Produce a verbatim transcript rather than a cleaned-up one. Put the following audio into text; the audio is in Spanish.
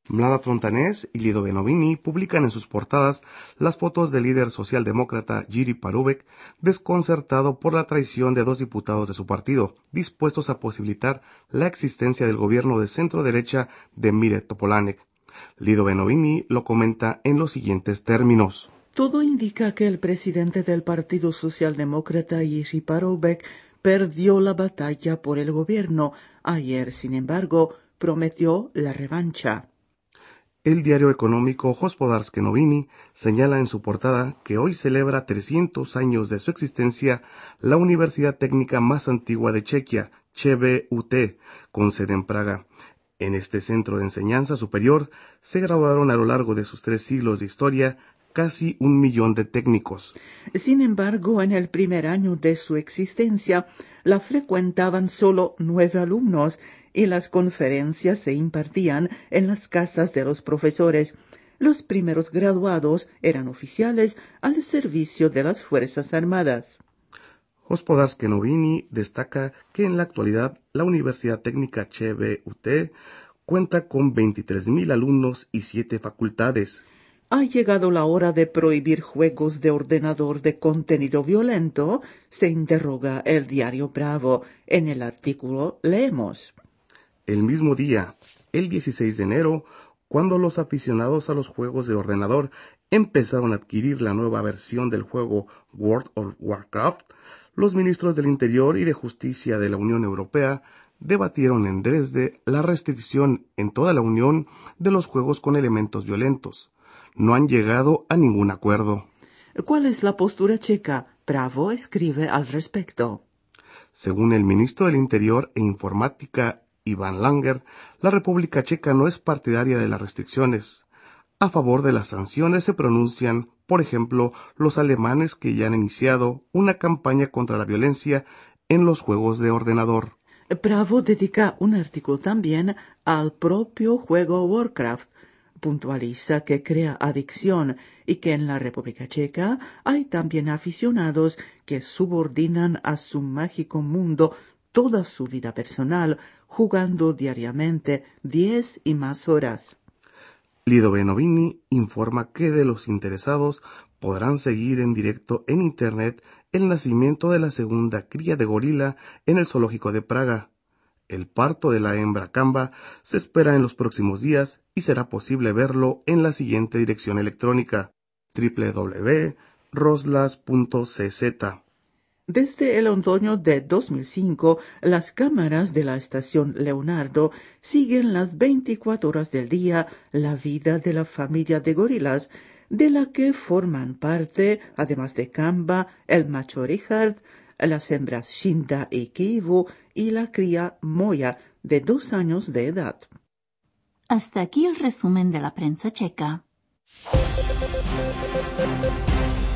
Mlada Fontanés y Lido Benovini publican en sus portadas las fotos del líder socialdemócrata Jiri Parubek, desconcertado por la traición de dos diputados de su partido, dispuestos a posibilitar la existencia del gobierno de centro-derecha de Mire Topolánek. Lido Benovini lo comenta en los siguientes términos. Todo indica que el presidente del Partido Socialdemócrata, Jiri Parubek, perdió la batalla por el gobierno. Ayer, sin embargo, prometió la revancha. El diario económico Hospodarske Noviny señala en su portada que hoy celebra trescientos años de su existencia la universidad técnica más antigua de Chequia, ČVUT, con sede en Praga. En este centro de enseñanza superior se graduaron a lo largo de sus tres siglos de historia casi un millón de técnicos. Sin embargo, en el primer año de su existencia, la frecuentaban solo nueve alumnos y las conferencias se impartían en las casas de los profesores. Los primeros graduados eran oficiales al servicio de las Fuerzas Armadas. Hospodarske Noviny destaca que en la actualidad la Universidad Técnica ČVUT cuenta con veintitrés mil alumnos y siete facultades. ¿Ha llegado la hora de prohibir juegos de ordenador de contenido violento?, se interroga el diario Bravo. En el artículo leemos: El mismo día, el dieciséis de enero, cuando los aficionados a los juegos de ordenador empezaron a adquirir la nueva versión del juego World of Warcraft, los ministros del Interior y de Justicia de la Unión Europea debatieron en Dresde la restricción en toda la Unión de los juegos con elementos violentos. No han llegado a ningún acuerdo. ¿Cuál es la postura checa? Bravo escribe al respecto. Según el ministro del Interior e Informática, Iván Langer, la República Checa no es partidaria de las restricciones. A favor de las sanciones se pronuncian, por ejemplo, los alemanes que ya han iniciado una campaña contra la violencia en los juegos de ordenador. Bravo dedica un artículo también al propio juego Warcraft. Puntualiza que crea adicción y que en la República Checa hay también aficionados que subordinan a su mágico mundo toda su vida personal, jugando diariamente diez y más horas. Lido Benovini informa que de los interesados podrán seguir en directo en Internet el nacimiento de la segunda cría de gorila en el zoológico de Praga. El parto de la hembra Kamba se espera en los próximos días y será posible verlo en la siguiente dirección electrónica: doble u doble u doble u punto roslas punto c z. Desde el otoño de dos mil cinco, las cámaras de la estación Leonardo siguen las veinticuatro horas del día la vida de la familia de gorilas, de la que forman parte, además de Kamba, el macho Richard, las hembras Shinda y Kivu y la cría Moya, de dos años de edad. Hasta aquí el resumen de la prensa checa.